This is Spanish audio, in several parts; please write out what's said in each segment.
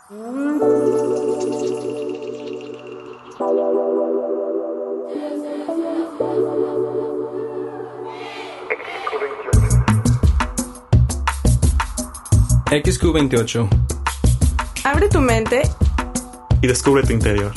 XQ28. Abre tu mente y descubre tu interior.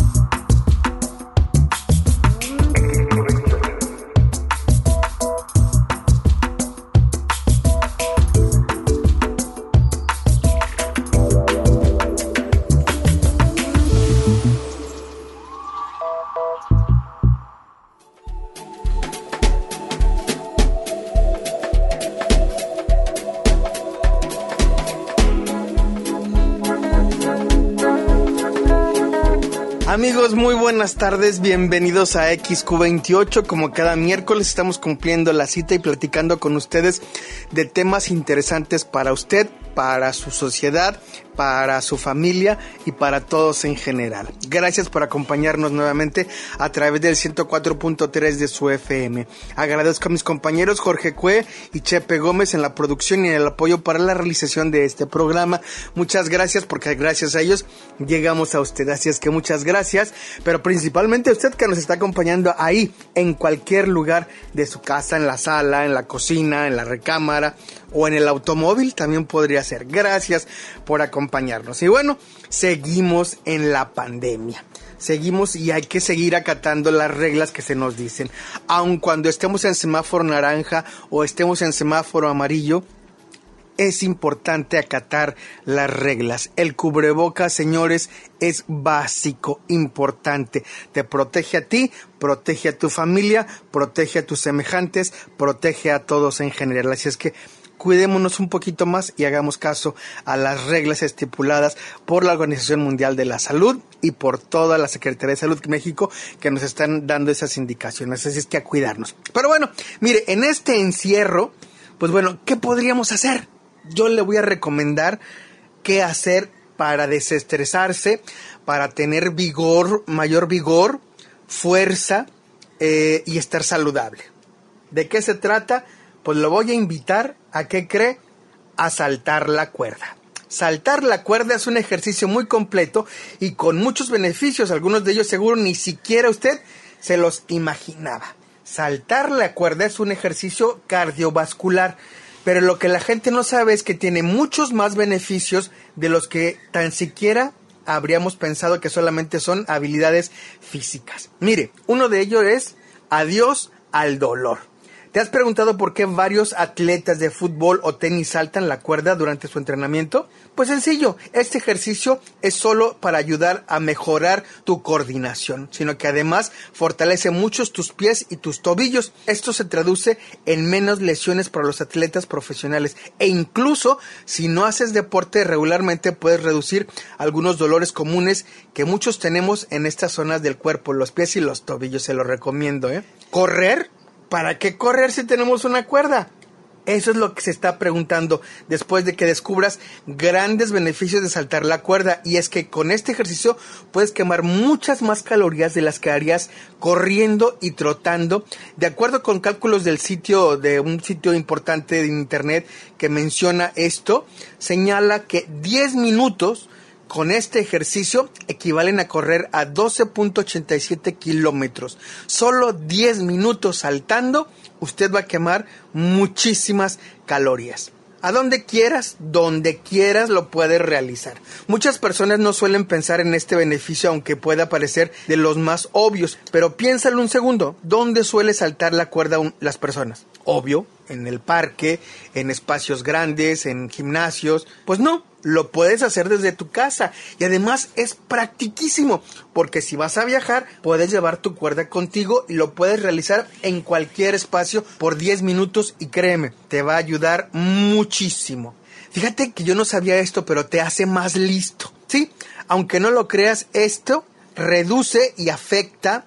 Amigos, muy buenas tardes, bienvenidos a XQ28. Como cada miércoles estamos cumpliendo la cita y platicando con ustedes de temas interesantes para usted, para su sociedad, para su familia y para todos en general. Gracias por acompañarnos nuevamente a través del 104.3 de su FM. Agradezco a mis compañeros Jorge Cue y Chepe Gómez en la producción y en el apoyo para la realización de este programa. Muchas gracias, porque gracias a ellos llegamos a usted. Así es que muchas gracias, pero principalmente a usted que nos está acompañando ahí, en cualquier lugar de su casa, en la sala, en la cocina, en la recámara o en el automóvil, también podría ser. Gracias por acompañarnos. Y bueno, seguimos en la pandemia. Seguimos y hay que seguir acatando las reglas que se nos dicen. Aun cuando estemos en semáforo naranja o estemos en semáforo amarillo, es importante acatar las reglas. El cubrebocas, señores, es básico, importante. Te protege a ti, protege a tu familia, protege a tus semejantes, protege a todos en general. Así es que cuidémonos un poquito más y hagamos caso a las reglas estipuladas por la Organización Mundial de la Salud y por toda la Secretaría de Salud de México, que nos están dando esas indicaciones. Así es que a cuidarnos. Pero bueno, mire, en este encierro, pues bueno, ¿qué podríamos hacer? Yo le voy a recomendar qué hacer para desestresarse, para tener vigor, mayor vigor, fuerza y estar saludable. ¿De qué se trata? Pues lo voy a invitar a, ¿qué cree? A saltar la cuerda. Saltar la cuerda es un ejercicio muy completo y con muchos beneficios. Algunos de ellos seguro ni siquiera usted se los imaginaba. Saltar la cuerda es un ejercicio cardiovascular, pero lo que la gente no sabe es que tiene muchos más beneficios de los que tan siquiera habríamos pensado que solamente son habilidades físicas. Mire, uno de ellos es adiós al dolor. ¿Te has preguntado por qué varios atletas de fútbol o tenis saltan la cuerda durante su entrenamiento? Pues sencillo, este ejercicio es solo para ayudar a mejorar tu coordinación, sino que además fortalece mucho tus pies y tus tobillos. Esto se traduce en menos lesiones para los atletas profesionales e incluso si no haces deporte regularmente puedes reducir algunos dolores comunes que muchos tenemos en estas zonas del cuerpo, los pies y los tobillos. Se los recomiendo, ¿Correr? ¿Para qué correr si tenemos una cuerda? Eso es lo que se está preguntando después de que descubras grandes beneficios de saltar la cuerda. Y es que con este ejercicio puedes quemar muchas más calorías de las que harías corriendo y trotando. De acuerdo con cálculos de un sitio importante de internet que menciona esto, señala que 10 minutos con este ejercicio equivalen a correr a 12.87 kilómetros. Solo 10 minutos saltando, usted va a quemar muchísimas calorías. A donde quieras lo puedes realizar. Muchas personas no suelen pensar en este beneficio, aunque pueda parecer de los más obvios. Pero piénsalo un segundo, ¿dónde suele saltar la cuerda las personas? Obvio, en el parque, en espacios grandes, en gimnasios. Pues no, lo puedes hacer desde tu casa y además es practiquísimo porque si vas a viajar puedes llevar tu cuerda contigo y lo puedes realizar en cualquier espacio por 10 minutos y créeme, te va a ayudar muchísimo. Fíjate que yo no sabía esto, pero te hace más listo, ¿sí? Aunque no lo creas, esto reduce y afecta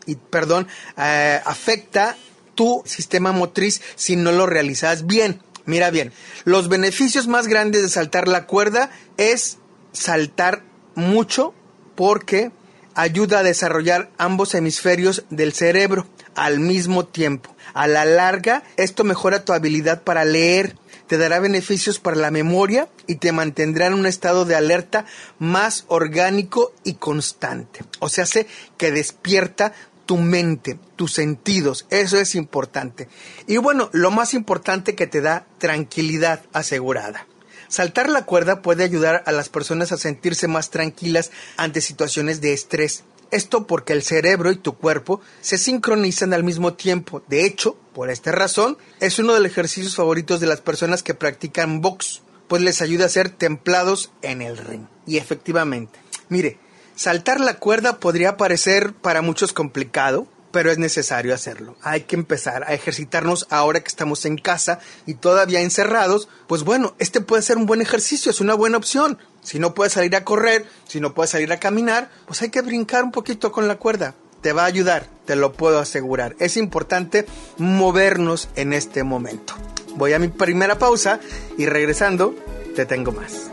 tu sistema motriz si no lo realizas bien. Mira bien, los beneficios más grandes de saltar la cuerda es saltar mucho porque ayuda a desarrollar ambos hemisferios del cerebro al mismo tiempo. A la larga, esto mejora tu habilidad para leer. te dará beneficios para la memoria y te mantendrá en un estado de alerta más orgánico y constante. O sea, hace que despierta tu mente, tus sentidos, eso es importante. Y bueno, lo más importante, que te da tranquilidad asegurada. Saltar la cuerda puede ayudar a las personas a sentirse más tranquilas ante situaciones de estrés. Esto porque el cerebro y tu cuerpo se sincronizan al mismo tiempo. De hecho, por esta razón, es uno de los ejercicios favoritos de las personas que practican box, pues les ayuda a ser templados en el ring. Y efectivamente, mire, saltar la cuerda podría parecer para muchos complicado, pero es necesario hacerlo. Hay que empezar a ejercitarnos ahora que estamos en casa y todavía encerrados. Pues bueno, este puede ser un buen ejercicio, es una buena opción. Si no puedes salir a correr, si no puedes salir a caminar, pues hay que brincar un poquito con la cuerda. Te va a ayudar, te lo puedo asegurar. Es importante movernos en este momento. Voy a mi primera pausa y regresando, te tengo más.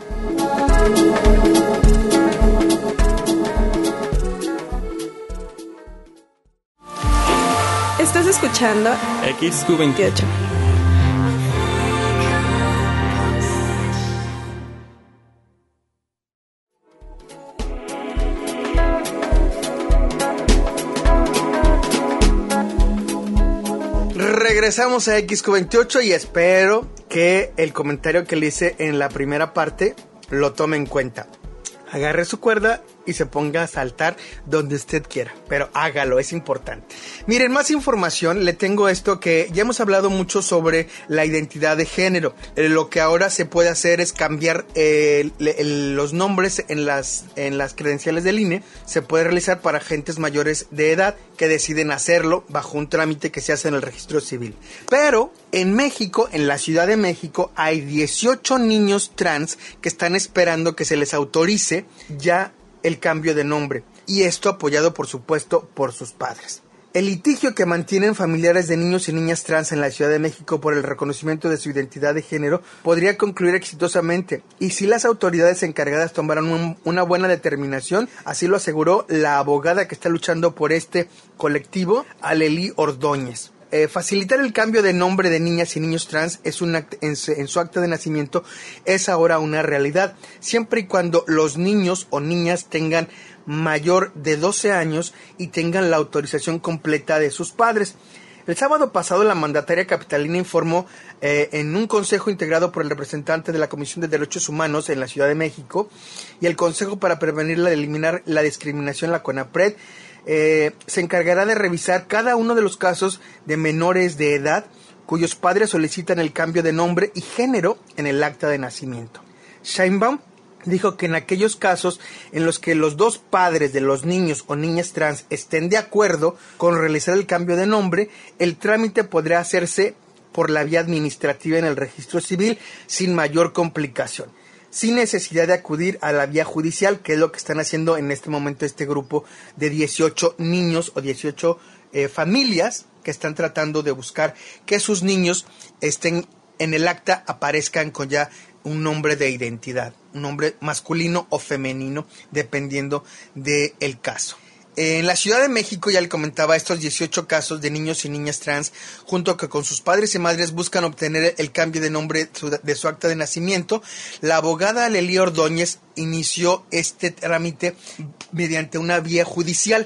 Estás escuchando XQ28. Regresamos a XQ28 y espero que el comentario que le hice en la primera parte lo tome en cuenta. Agarre su cuerda y se ponga a saltar donde usted quiera, pero hágalo, es importante. Miren, más información, le tengo esto que ya hemos hablado mucho sobre la identidad de género. Lo que ahora se puede hacer es cambiar los nombres en las credenciales del INE. Se puede realizar para agentes mayores de edad que deciden hacerlo bajo un trámite que se hace en el registro civil. Pero en México, en la Ciudad de México, hay 18 niños trans que están esperando que se les autorice ya el cambio de nombre, y esto apoyado por supuesto por sus padres. El litigio que mantienen familiares de niños y niñas trans en la Ciudad de México por el reconocimiento de su identidad de género podría concluir exitosamente, y si las autoridades encargadas tomaran una buena determinación, así lo aseguró la abogada que está luchando por este colectivo, Aleli Ordóñez. Facilitar el cambio de nombre de niñas y niños trans en su acta de nacimiento es ahora una realidad, siempre y cuando los niños o niñas tengan mayor de 12 años y tengan la autorización completa de sus padres. El sábado pasado, la mandataria capitalina informó en un consejo integrado por el representante de la Comisión de Derechos Humanos en la Ciudad de México y el Consejo para Prevenir y Eliminar la Discriminación, la CONAPRED, se encargará de revisar cada uno de los casos de menores de edad cuyos padres solicitan el cambio de nombre y género en el acta de nacimiento. Sheinbaum dijo que en aquellos casos en los que los dos padres de los niños o niñas trans estén de acuerdo con realizar el cambio de nombre, el trámite podrá hacerse por la vía administrativa en el registro civil sin mayor complicación, sin necesidad de acudir a la vía judicial, que es lo que están haciendo en este momento este grupo de 18 niños o 18 familias que están tratando de buscar que sus niños estén en el acta, aparezcan con ya un nombre de identidad, un nombre masculino o femenino, dependiendo del caso. En la Ciudad de México, ya le comentaba, estos 18 casos de niños y niñas trans, junto con sus padres y madres, buscan obtener el cambio de nombre de su acta de nacimiento. La abogada Aleli Ordóñez inició este trámite mediante una vía judicial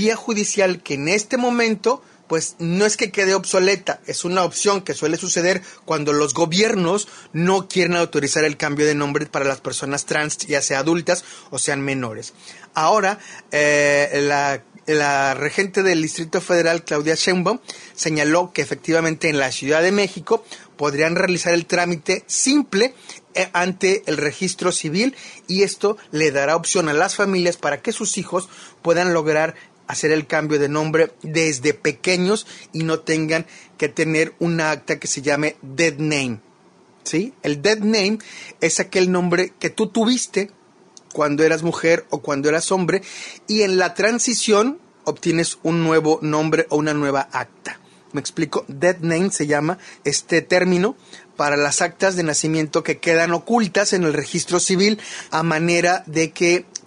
que en este momento pues no es que quede obsoleta, es una opción que suele suceder cuando los gobiernos no quieren autorizar el cambio de nombre para las personas trans, ya sea adultas o sean menores. Ahora, la regente del Distrito Federal, Claudia Sheinbaum, señaló que efectivamente en la Ciudad de México podrían realizar el trámite simple ante el registro civil, y esto le dará opción a las familias para que sus hijos puedan lograr hacer el cambio de nombre desde pequeños y no tengan que tener una acta que se llame dead name, ¿sí? El dead name es aquel nombre que tú tuviste cuando eras mujer o cuando eras hombre, y en la transición obtienes un nuevo nombre o una nueva acta. Me explico, dead name se llama este término para las actas de nacimiento que quedan ocultas en el registro civil, a manera de que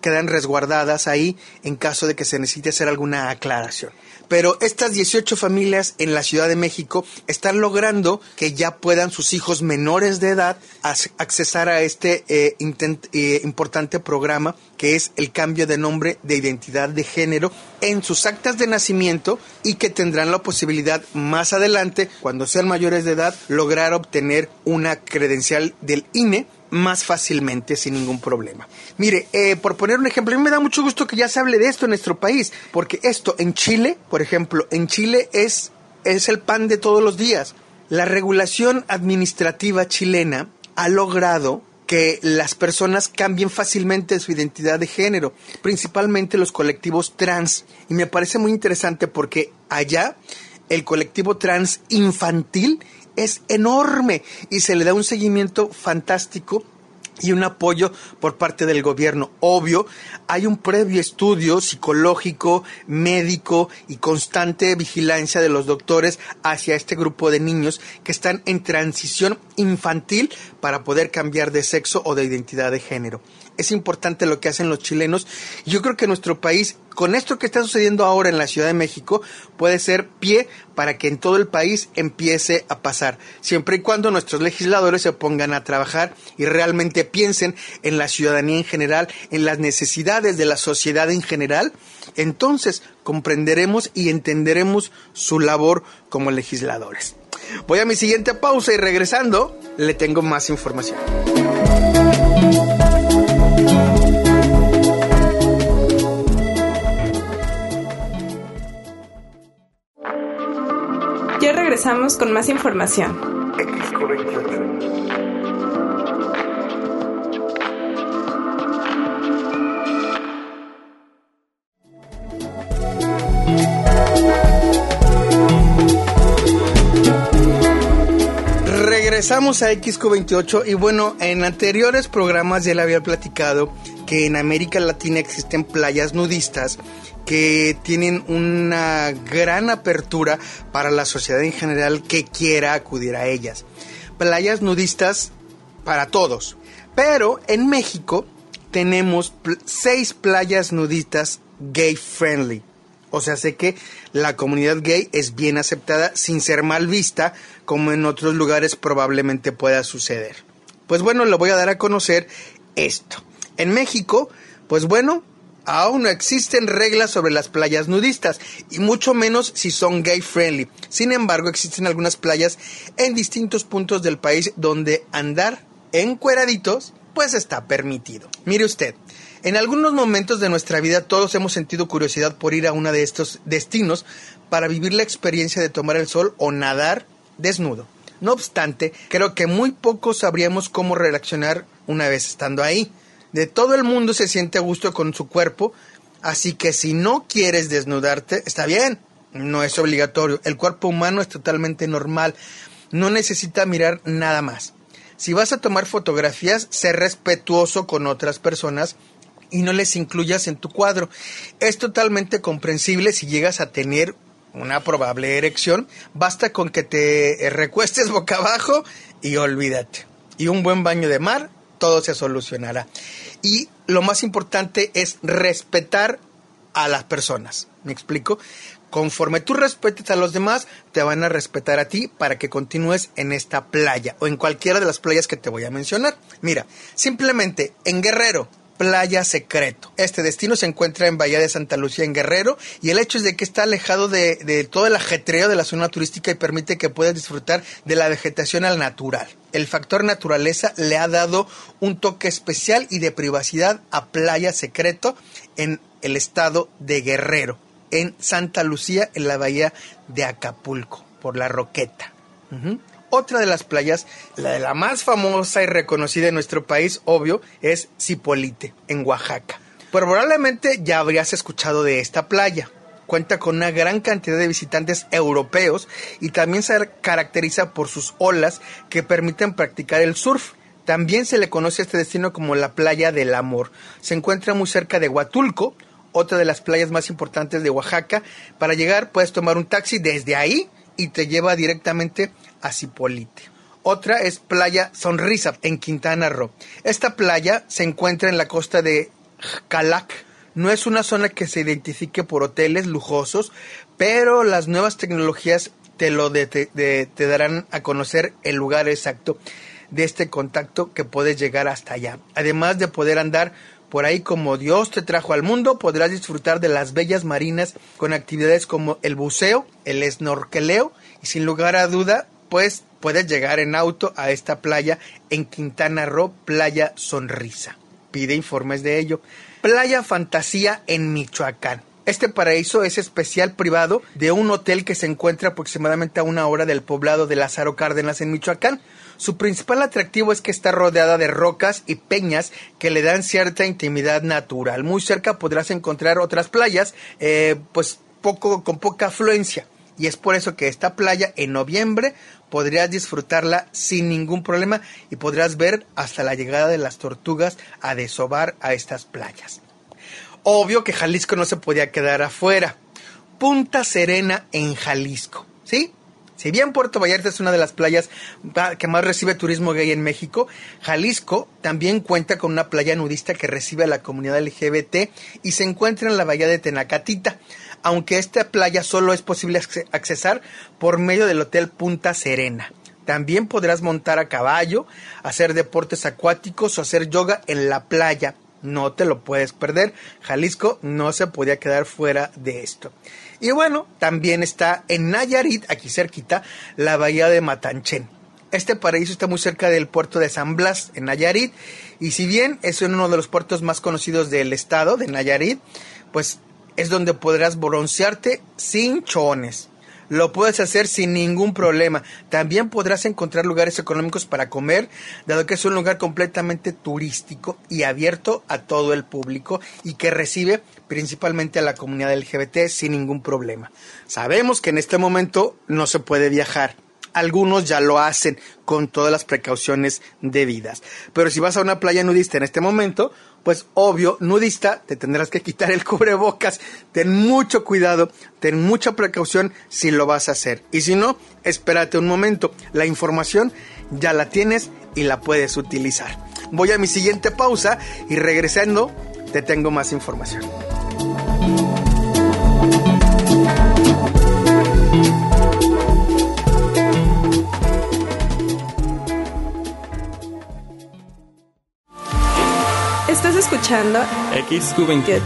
quedan resguardadas ahí en caso de que se necesite hacer alguna aclaración. Pero estas 18 familias en la Ciudad de México están logrando que ya puedan sus hijos menores de edad accesar a este importante programa, que es el cambio de nombre de identidad de género en sus actas de nacimiento, y que tendrán la posibilidad más adelante, cuando sean mayores de edad, lograr obtener una credencial del INE más fácilmente, sin ningún problema. Mire, por poner un ejemplo, a mí me da mucho gusto que ya se hable de esto en nuestro país, porque esto en Chile, por ejemplo, en Chile es el pan de todos los días. La regulación administrativa chilena ha logrado que las personas cambien fácilmente su identidad de género, principalmente los colectivos trans, y me parece muy interesante porque allá el colectivo trans infantil es enorme y se le da un seguimiento fantástico y un apoyo por parte del gobierno. Obvio, hay un previo estudio psicológico, médico y constante vigilancia de los doctores hacia este grupo de niños que están en transición infantil para poder cambiar de sexo o de identidad de género. Es importante lo que hacen los chilenos. Yo creo que nuestro país, con esto que está sucediendo ahora en la Ciudad de México, puede ser pie para que en todo el país empiece a pasar, siempre y cuando nuestros legisladores se pongan a trabajar y realmente piensen en la ciudadanía en general, en las necesidades de la sociedad en general. Entonces comprenderemos y entenderemos su labor como legisladores. Voy a mi siguiente pausa y regresando le tengo más información. Ya regresamos con más información. Regresamos a XQ28 y bueno, en anteriores programas ya le había platicado que en América Latina existen playas nudistas que tienen una gran apertura para la sociedad en general que quiera acudir a ellas. Playas nudistas para todos. Pero en México tenemos 6 playas nudistas gay friendly. O sea, sé que la comunidad gay es bien aceptada sin ser mal vista, como en otros lugares probablemente pueda suceder. Pues bueno, le voy a dar a conocer esto. En México, pues bueno, aún no existen reglas sobre las playas nudistas, y mucho menos si son gay friendly. Sin embargo, existen algunas playas en distintos puntos del país donde andar encueraditos pues está permitido. Mire usted, en algunos momentos de nuestra vida todos hemos sentido curiosidad por ir a uno de estos destinos para vivir la experiencia de tomar el sol o nadar desnudo. No obstante, creo que muy pocos sabríamos cómo reaccionar una vez estando ahí. De todo el mundo se siente a gusto con su cuerpo, así que si no quieres desnudarte, está bien, no es obligatorio. El cuerpo humano es totalmente normal, no necesita mirar nada más. Si vas a tomar fotografías, sé respetuoso con otras personas y no les incluyas en tu cuadro. Es totalmente comprensible si llegas a tener una probable erección. Basta con que te recuestes boca abajo y olvídate. Y un buen baño de mar, todo se solucionará. Y lo más importante es respetar a las personas. ¿Me explico? Conforme tú respetes a los demás, te van a respetar a ti para que continúes en esta playa o en cualquiera de las playas que te voy a mencionar. Mira, simplemente en Guerrero, Playa Secreto. Este destino se encuentra en Bahía de Santa Lucía, en Guerrero, y el hecho es de que está alejado de todo el ajetreo de la zona turística y permite que puedas disfrutar de la vegetación al natural. El factor naturaleza le ha dado un toque especial y de privacidad a Playa Secreto en el estado de Guerrero, en Santa Lucía, en la bahía de Acapulco, por La Roqueta. Otra de las playas, la más famosa y reconocida en nuestro país, obvio, es Zipolite, en Oaxaca. Probablemente ya habrías escuchado de esta playa. Cuenta con una gran cantidad de visitantes europeos y también se caracteriza por sus olas que permiten practicar el surf. También se le conoce a este destino como la Playa del Amor. Se encuentra muy cerca de Huatulco, otra de las playas más importantes de Oaxaca. Para llegar puedes tomar un taxi desde ahí y te lleva directamente a Zipolite. Otra es Playa Sonrisa, en Quintana Roo. Esta playa se encuentra en la costa de Xcalac. No es una zona que se identifique por hoteles lujosos, pero las nuevas tecnologías te darán a conocer el lugar exacto de este contacto que puedes llegar hasta allá. Además de poder andar por ahí como Dios te trajo al mundo, podrás disfrutar de las bellas marinas con actividades como el buceo, el snorkeleo y sin lugar a duda, pues puedes llegar en auto a esta playa en Quintana Roo, Playa Sonrisa. Pide informes de ello. Playa Fantasía en Michoacán. Este paraíso es especial privado de un hotel que se encuentra aproximadamente a 1 hora del poblado de Lázaro Cárdenas en Michoacán. Su principal atractivo es que está rodeada de rocas y peñas que le dan cierta intimidad natural. Muy cerca podrás encontrar otras playas, con poca afluencia. Y es por eso que esta playa en noviembre podrías disfrutarla sin ningún problema y podrás ver hasta la llegada de las tortugas a desovar a estas playas. Obvio que Jalisco no se podía quedar afuera. Punta Serena en Jalisco, ¿sí? Si bien Puerto Vallarta es una de las playas que más recibe turismo gay en México, Jalisco también cuenta con una playa nudista que recibe a la comunidad LGBT y se encuentra en la bahía de Tenacatita, aunque esta playa solo es posible accesar por medio del Hotel Punta Serena. También podrás montar a caballo, hacer deportes acuáticos o hacer yoga en la playa. No te lo puedes perder. Jalisco no se podía quedar fuera de esto. Y bueno, también está en Nayarit, aquí cerquita, la bahía de Matanchén. Este paraíso está muy cerca del puerto de San Blas, en Nayarit. Y si bien es uno de los puertos más conocidos del estado de Nayarit, pues es donde podrás broncearte sin chones. Lo puedes hacer sin ningún problema. También podrás encontrar lugares económicos para comer, dado que es un lugar completamente turístico y abierto a todo el público y que recibe principalmente a la comunidad LGBT sin ningún problema. Sabemos que en este momento no se puede viajar. Algunos ya lo hacen con todas las precauciones debidas. Pero si vas a una playa nudista en este momento, pues obvio, nudista, te tendrás que quitar el cubrebocas. Ten mucho cuidado, ten mucha precaución si lo vas a hacer. Y si no, espérate un momento. La información ya la tienes y la puedes utilizar. Voy a mi siguiente pausa y regresando te tengo más información. Estás escuchando XQ28.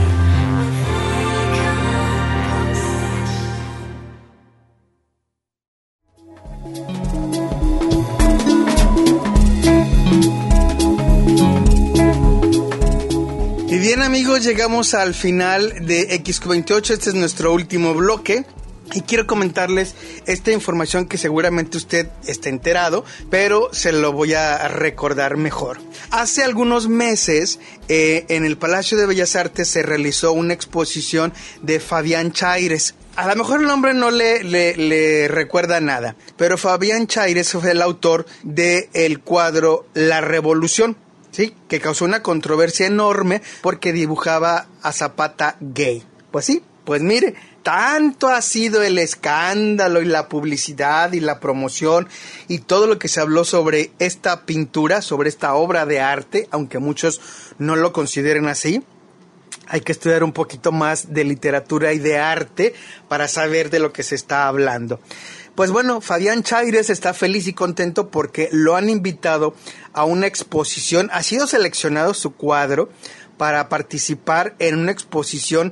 Y bien amigos, llegamos al final de XQ28, este es nuestro último bloque. Y quiero comentarles esta información que seguramente usted está enterado, pero se lo voy a recordar mejor. Hace algunos meses, en el Palacio de Bellas Artes se realizó una exposición de Fabián Chaires. A lo mejor el nombre no le recuerda nada, pero Fabián Chaires fue el autor del cuadro La Revolución, ¿sí? Que causó una controversia enorme porque dibujaba a Zapata gay. Pues sí, pues mire, tanto ha sido el escándalo y la publicidad y la promoción y todo lo que se habló sobre esta pintura, sobre esta obra de arte, aunque muchos no lo consideren así. Hay que estudiar un poquito más de literatura y de arte para saber de lo que se está hablando. Pues bueno, Fabián Chaires está feliz y contento porque lo han invitado a una exposición. Ha sido seleccionado su cuadro para participar en una exposición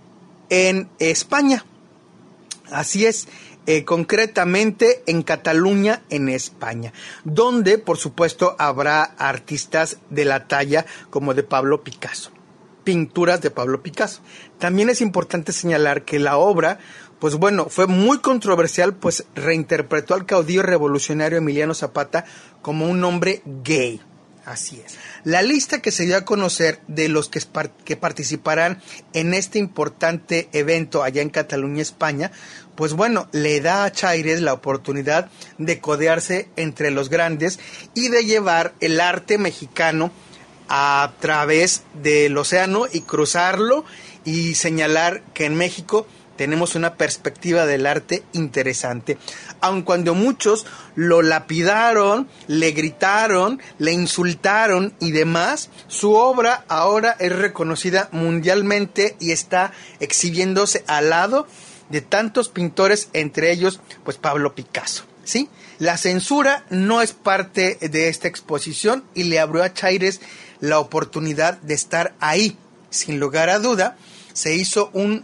en España. Así es, concretamente en Cataluña, en España, donde por supuesto habrá artistas de la talla como de Pablo Picasso, pinturas de Pablo Picasso. También es importante señalar que la obra, pues bueno, fue muy controversial, pues reinterpretó al caudillo revolucionario Emiliano Zapata como un hombre gay. Así es. La lista que se dio a conocer de los que participarán en este importante evento allá en Cataluña, España, pues bueno, le da a Chaires la oportunidad de codearse entre los grandes y de llevar el arte mexicano a través del océano y cruzarlo y señalar que en México tenemos una perspectiva del arte interesante. aun cuando muchos lo lapidaron, le gritaron, le insultaron y demás, su obra ahora es reconocida mundialmente y está exhibiéndose al lado de tantos pintores, entre ellos pues Pablo Picasso, ¿sí? La censura no es parte de esta exposición y le abrió a Chaires la oportunidad de estar ahí. Sin lugar a duda, se hizo un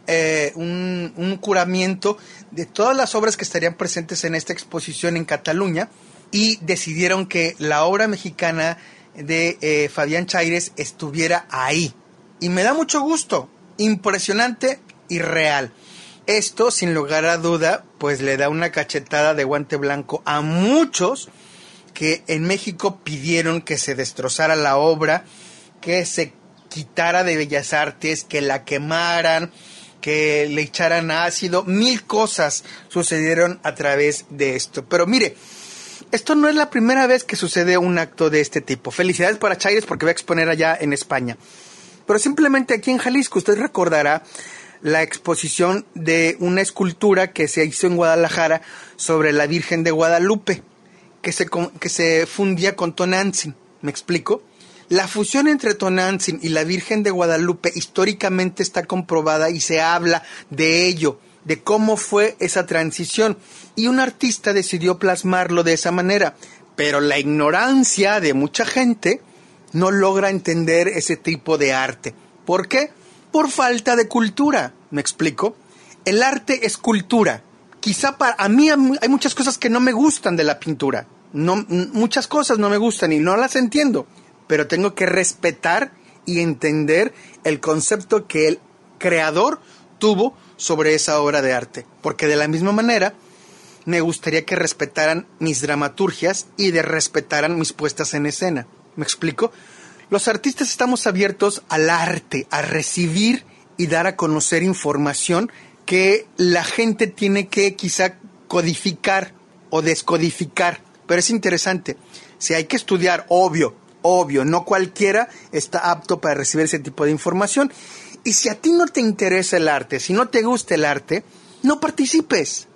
curamiento de todas las obras que estarían presentes en esta exposición en Cataluña y decidieron que la obra mexicana de Fabián Chaires estuviera ahí. Y me da mucho gusto, impresionante y real. Esto, sin lugar a duda, pues le da una cachetada de guante blanco a muchos que en México pidieron que se destrozara la obra, que se quitara de Bellas Artes, que la quemaran, que le echaran ácido. 1000 cosas sucedieron a través de esto. Pero mire, esto no es la primera vez que sucede un acto de este tipo. Felicidades para Chaires porque va a exponer allá en España. Pero simplemente aquí en Jalisco, usted recordará la exposición de una escultura que se hizo en Guadalajara sobre la Virgen de Guadalupe, que se fundía con Tonantzin. ¿Me explico? La fusión entre Tonantzin y la Virgen de Guadalupe históricamente está comprobada y se habla de ello, de cómo fue esa transición. Y un artista decidió plasmarlo de esa manera. Pero la ignorancia de mucha gente no logra entender ese tipo de arte. ¿Por qué? Por falta de cultura. ¿Me explico? El arte es cultura. Quizá para mí hay muchas cosas que no me gustan de la pintura. Muchas cosas no me gustan y no las entiendo. Pero tengo que respetar y entender el concepto que el creador tuvo sobre esa obra de arte. Porque de la misma manera me gustaría que respetaran mis dramaturgias y respetaran mis puestas en escena. ¿Me explico? Los artistas estamos abiertos al arte, a recibir y dar a conocer información que la gente tiene que quizá codificar o descodificar. Pero es interesante. Si hay que estudiar, obvio, no cualquiera está apto para recibir ese tipo de información. Y si a ti no te interesa el arte, si no te gusta el arte, no participes,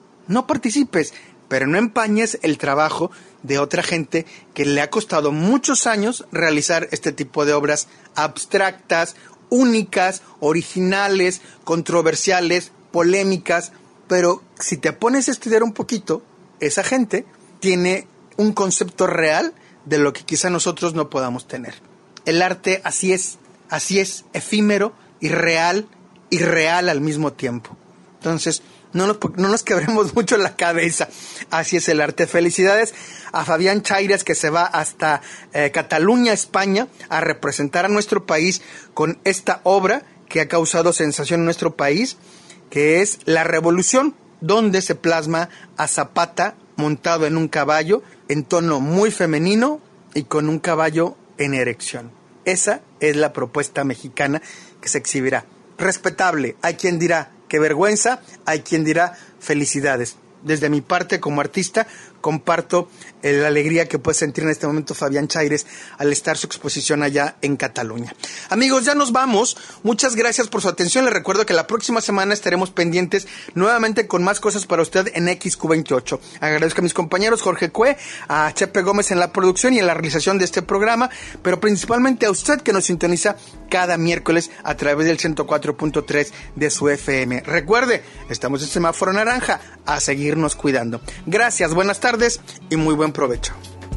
pero no empañes el trabajo de otra gente que le ha costado muchos años realizar este tipo de obras abstractas, únicas, originales, controversiales, polémicas. Pero si te pones a estudiar un poquito, esa gente tiene un concepto real de lo que quizá nosotros no podamos tener. El arte así es, efímero, irreal al mismo tiempo. Entonces, no nos quebremos mucho la cabeza. Así es el arte. Felicidades a Fabián Chaires, que se va hasta Cataluña, España, a representar a nuestro país con esta obra que ha causado sensación en nuestro país, que es La Revolución, donde se plasma a Zapata montado en un caballo en tono muy femenino y con un caballo en erección. Esa es la propuesta mexicana que se exhibirá. Respetable, hay quien dirá qué vergüenza, hay quien dirá felicidades. Desde mi parte como artista comparto la alegría que puede sentir en este momento Fabián Chaires al estar su exposición allá en Cataluña. Amigos, ya nos vamos. Muchas gracias por su atención. Les recuerdo que la próxima semana estaremos pendientes nuevamente con más cosas para usted en XQ28. Agradezco a mis compañeros Jorge Cue, a Chepe Gómez en la producción y en la realización de este programa, pero principalmente a usted que nos sintoniza cada miércoles a través del 104.3 de su FM. Recuerde, estamos en semáforo naranja, a seguirnos cuidando. Gracias, buenas tardes y muy buen provecho.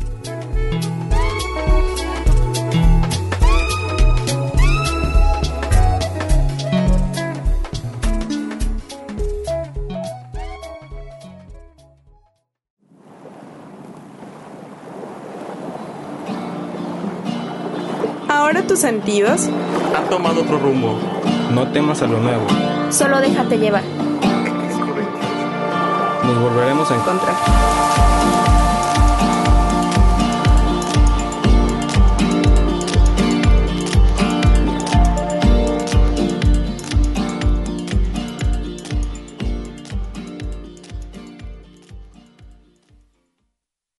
Ahora tus sentidos Han tomado otro rumbo. No temas a lo nuevo. Solo déjate llevar. Nos volveremos a encontrar.